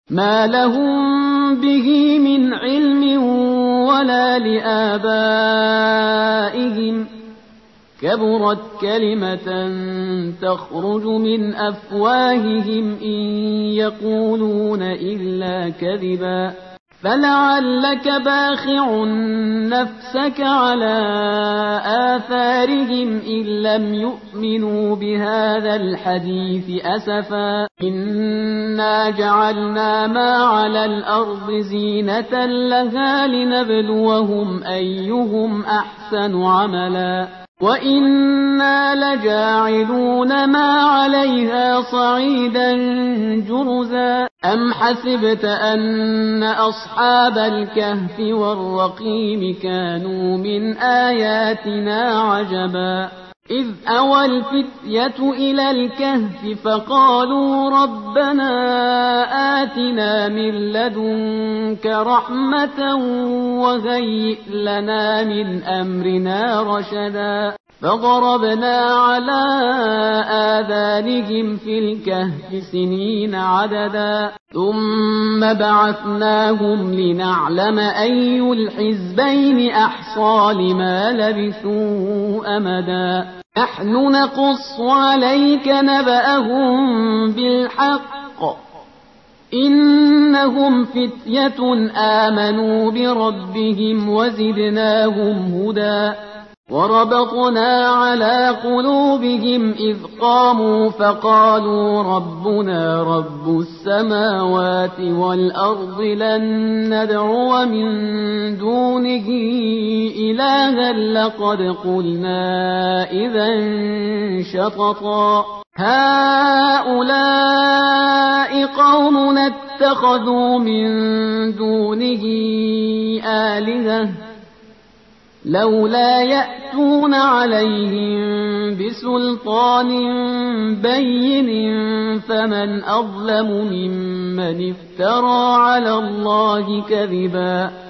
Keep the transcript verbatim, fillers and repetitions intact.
ما لهم به من علم ولا لآبائهم كبرت كلمة تخرج من أفواههم إن يقولون إلا كذبا فلعلك باخع نفسك على آثارهم إن لم يؤمنوا بهذا الحديث أسفا إنا جعلنا ما على الأرض زينة لها لنبلوهم أيهم أحسن عملا وإنا لجاعلون ما عليها صعيدا جرزا أم حسبت أن أصحاب الكهف والرقيم كانوا من آياتنا عجبا إذ أوى الفتية إلى الكهف فقالوا ربنا آتنا من لدنك رحمة وهيئ لنا من أمرنا رشدا فضربنا على آذانهم في الكهف سنين عددا ثم بعثناهم لنعلم أي الحزبين أحصى لما لبثوا أمدا نحن نقص عليك نبأهم بالحق إنهم فتية آمنوا بربهم وزدناهم هدى وربطنا على قلوبهم إذ قاموا فقالوا ربنا رب السماوات والأرض لن ندعو من دونه إلها لقد قلنا إذا شططا هؤلاء قومنا اتخذوا من دونه آلهة لولا يأتون عليهم بسلطان بين فمن أظلم ممن افترى على الله كذبا